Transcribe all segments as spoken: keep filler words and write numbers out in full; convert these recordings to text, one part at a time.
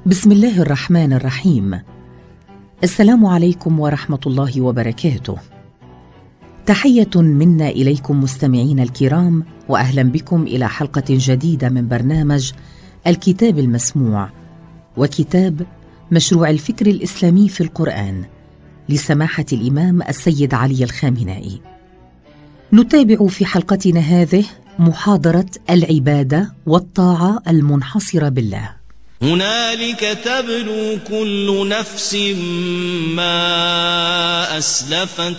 بسم الله الرحمن الرحيم. السلام عليكم ورحمة الله وبركاته. تحية منا إليكم مستمعين الكرام، وأهلا بكم إلى حلقة جديدة من برنامج الكتاب المسموع، وكتاب مشروع الفكر الإسلامي في القرآن لسماحة الإمام السيد علي الخامنائي. نتابع في حلقتنا هذه محاضرة العبادة والطاعة المنحصرة بالله. هنالك تبلو كل نفس ما أسلفت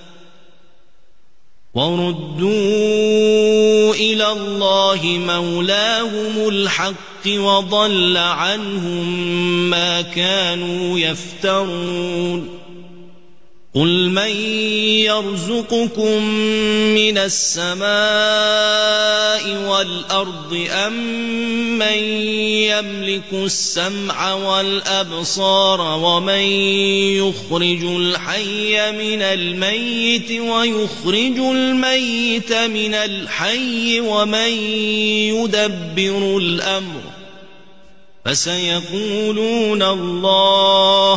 وردوا إلى الله مولاهم الحق وضل عنهم ما كانوا يفترون. قل من يرزقكم من السماء والأرض أم من يملك السمع والأبصار ومن يخرج الحي من الميت ويخرج الميت من الحي ومن يدبر الأمر فسيقولون الله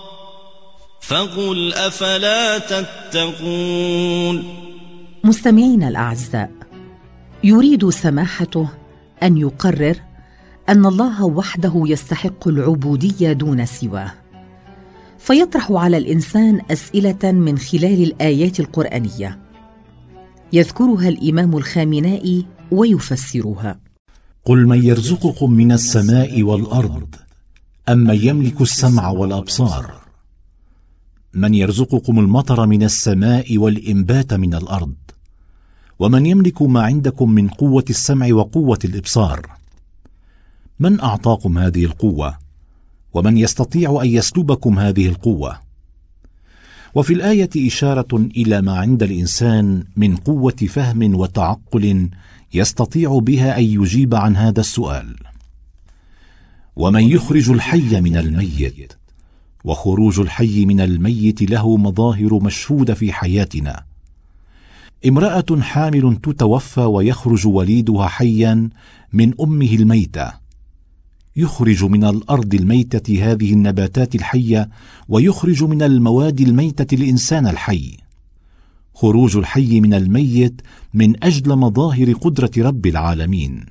فقل أفلا تتقون. مستمعين الأعزاء، يريد سماحته أن يقرر أن الله وحده يستحق العبودية دون سواه، فيطرح على الإنسان أسئلة من خلال الآيات القرآنية يذكرها الإمام الخامنائي ويفسرها. قل من يرزقكم من السماء والأرض أم من يملك السمع والأبصار؟ من يرزقكم المطر من السماء والإنبات من الأرض؟ ومن يملك ما عندكم من قوة السمع وقوة الإبصار؟ من أعطاكم هذه القوة؟ ومن يستطيع أن يسلبكم هذه القوة؟ وفي الآية إشارة إلى ما عند الإنسان من قوة فهم وتعقل يستطيع بها أن يجيب عن هذا السؤال. ومن يخرج الحي من الميت، وخروج الحي من الميت له مظاهر مشهودة في حياتنا. امرأة حامل تتوفى ويخرج وليدها حيا من أمه الميتة، يخرج من الأرض الميتة هذه النباتات الحية، ويخرج من المواد الميتة الإنسان الحي. خروج الحي من الميت من أجل مظاهر قدرة رب العالمين.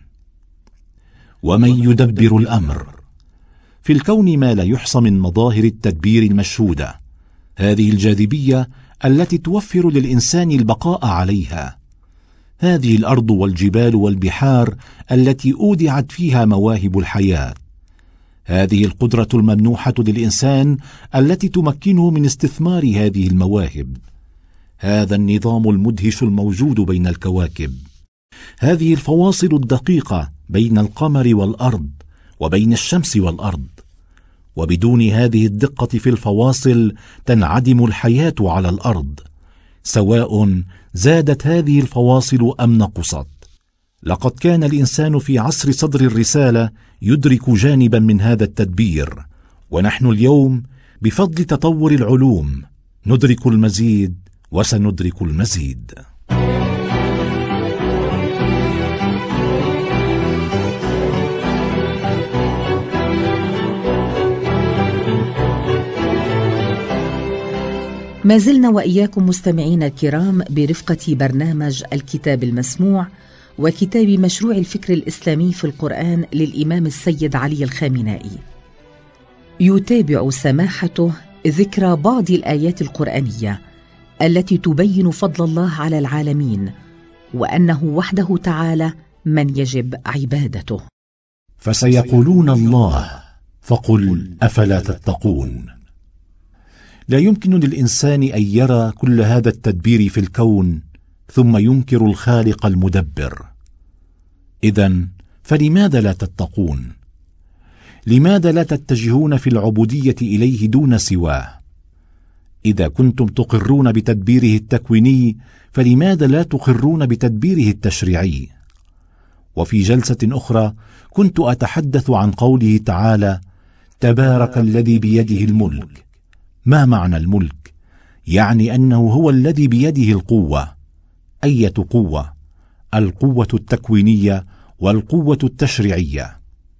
ومن يدبر الأمر، في الكون ما لا يحصى من مظاهر التدبير المشهودة، هذه الجاذبية التي توفر للإنسان البقاء عليها، هذه الأرض والجبال والبحار التي أودعت فيها مواهب الحياة، هذه القدرة الممنوحة للإنسان التي تمكنه من استثمار هذه المواهب، هذا النظام المدهش الموجود بين الكواكب، هذه الفواصل الدقيقة بين القمر والأرض وبين الشمس والأرض. وبدون هذه الدقة في الفواصل تنعدم الحياة على الأرض، سواء زادت هذه الفواصل أم نقصت. لقد كان الإنسان في عصر صدر الرسالة يدرك جانبا من هذا التدبير، ونحن اليوم بفضل تطور العلوم ندرك المزيد وسندرك المزيد. ما زلنا وإياكم مستمعين الكرام برفقة برنامج الكتاب المسموع وكتاب مشروع الفكر الإسلامي في القرآن للإمام السيد علي الخامنائي. يتابع سماحته ذكر بعض الآيات القرآنية التي تبين فضل الله على العالمين، وأنه وحده تعالى من يجب عبادته. فسيقولون الله فقل أفلا تتقون. لا يمكن للإنسان أن يرى كل هذا التدبير في الكون ثم ينكر الخالق المدبر. إذن فلماذا لا تتقون؟ لماذا لا تتجهون في العبودية إليه دون سواه؟ إذا كنتم تقرون بتدبيره التكويني فلماذا لا تقرون بتدبيره التشريعي؟ وفي جلسة أخرى كنت أتحدث عن قوله تعالى: تبارك الذي بيده الملك. ما معنى الملك؟ يعني أنه هو الذي بيده القوة. أية قوة؟ القوة التكوينية والقوة التشريعية.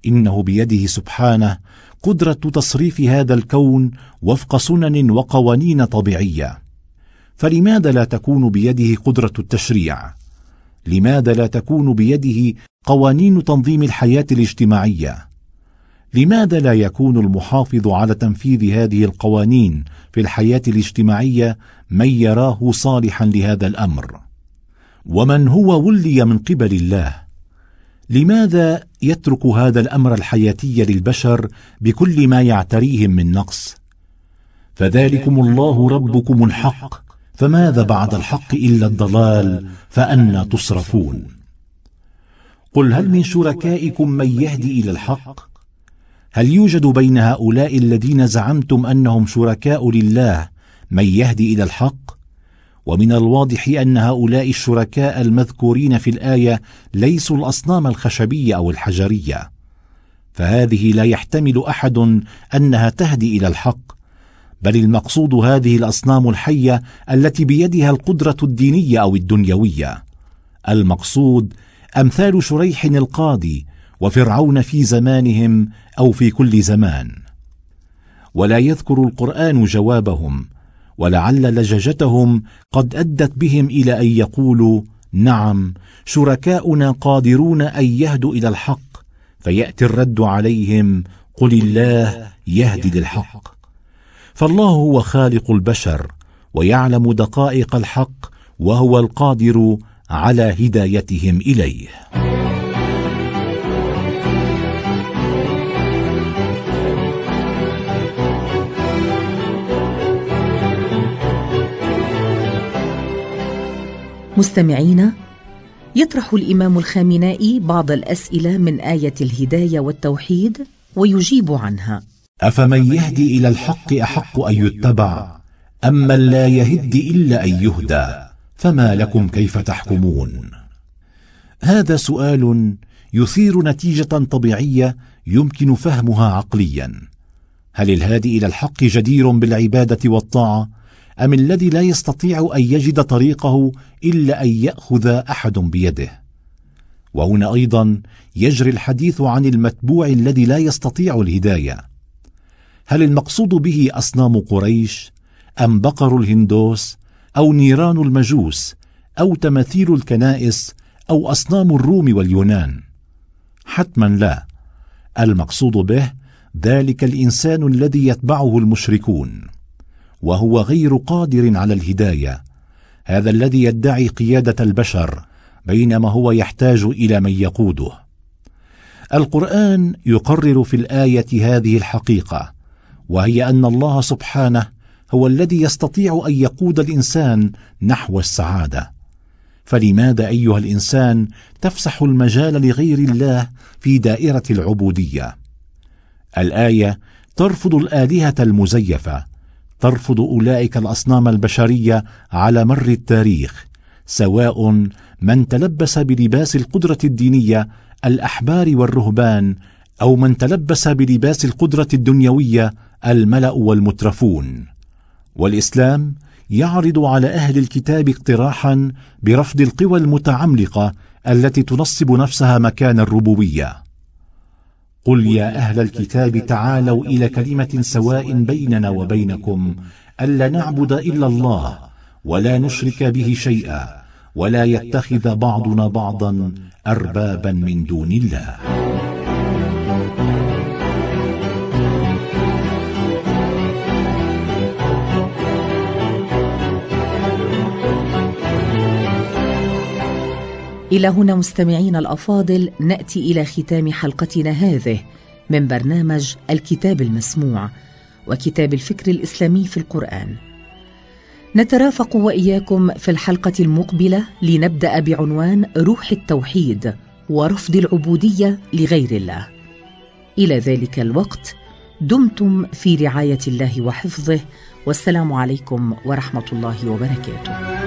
إنه بيده سبحانه قدرة تصريف هذا الكون وفق سنن وقوانين طبيعية، فلماذا لا تكون بيده قدرة التشريع؟ لماذا لا تكون بيده قوانين تنظيم الحياة الاجتماعية؟ لماذا لا يكون المحافظ على تنفيذ هذه القوانين في الحياة الاجتماعية من يراه صالحا لهذا الأمر؟ ومن هو ولي من قبل الله، لماذا يترك هذا الأمر الحياتي للبشر بكل ما يعتريهم من نقص؟ فذلكم الله ربكم الحق، فماذا بعد الحق إلا الضلال، فأنى تصرفون؟ قل هل من شركائكم من يهدي إلى الحق؟ هل يوجد بين هؤلاء الذين زعمتم أنهم شركاء لله من يهدي إلى الحق؟ ومن الواضح أن هؤلاء الشركاء المذكورين في الآية ليسوا الأصنام الخشبية أو الحجرية، فهذه لا يحتمل أحد أنها تهدي إلى الحق، بل المقصود هذه الأصنام الحية التي بيدها القدرة الدينية أو الدنيوية. المقصود أمثال شريح القاضي وفرعون في زمانهم أو في كل زمان. ولا يذكر القرآن جوابهم، ولعل لججتهم قد أدت بهم إلى أن يقولوا نعم شركاؤنا قادرون أن يهدوا إلى الحق، فيأتي الرد عليهم قل الله يهدي للحق. فالله هو خالق البشر ويعلم دقائق الحق، وهو القادر على هدايتهم إليه. مستمعينا، يطرح الإمام الخامنائي بعض الأسئلة من آية الهداية والتوحيد ويجيب عنها. أفمن يهدي إلى الحق أحق أن يتبع أم من لا يهد إلا أن يهدى، فما لكم كيف تحكمون؟ هذا سؤال يثير نتيجة طبيعية يمكن فهمها عقليا. هل الهادي إلى الحق جدير بالعبادة والطاعة، أم الذي لا يستطيع أن يجد طريقه إلا أن يأخذ أحد بيده؟ وهنا أيضا يجري الحديث عن المتبوع الذي لا يستطيع الهداية. هل المقصود به أصنام قريش، أم بقر الهندوس، أو نيران المجوس، أو تماثيل الكنائس، أو أصنام الروم واليونان؟ حتما لا، المقصود به ذلك الإنسان الذي يتبعه المشركون، وهو غير قادر على الهداية، هذا الذي يدعي قيادة البشر بينما هو يحتاج إلى من يقوده. القرآن يقرر في الآية هذه الحقيقة، وهي أن الله سبحانه هو الذي يستطيع أن يقود الإنسان نحو السعادة. فلماذا أيها الإنسان تفسح المجال لغير الله في دائرة العبودية؟ الآية ترفض الآلهة المزيفة، ترفض أولئك الأصنام البشرية على مر التاريخ، سواء من تلبس بلباس القدرة الدينية الأحبار والرهبان، أو من تلبس بلباس القدرة الدنيوية الملأ والمترفون. والإسلام يعرض على أهل الكتاب اقتراحا برفض القوى المتعملقة التي تنصب نفسها مكان الربوبية. قل يا أهل الكتاب تعالوا إلى كلمة سواء بيننا وبينكم ألا نعبد إلا الله ولا نشرك به شيئا ولا يتخذ بعضنا بعضا أربابا من دون الله. إلى هنا مستمعين الأفاضل نأتي إلى ختام حلقتنا هذه من برنامج الكتاب المسموع وكتاب الفكر الإسلامي في القرآن. نترافق وإياكم في الحلقة المقبلة لنبدأ بعنوان روح التوحيد ورفض العبودية لغير الله. إلى ذلك الوقت دمتم في رعاية الله وحفظه، والسلام عليكم ورحمة الله وبركاته.